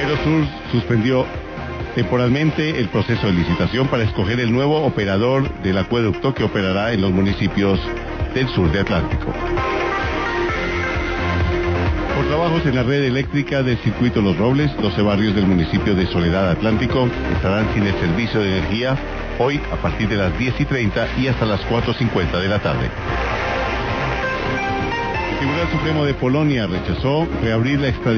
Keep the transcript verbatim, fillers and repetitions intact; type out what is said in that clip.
Aerosur suspendió temporalmente el proceso de licitación para escoger el nuevo operador del acueducto que operará en los municipios del sur de Atlántico. Por trabajos en la red eléctrica del circuito Los Robles, doce barrios del municipio de Soledad Atlántico estarán sin el servicio de energía hoy a partir de las diez y treinta y hasta las cuatro y cincuenta de la tarde. El Tribunal Supremo de Polonia rechazó reabrir la extradición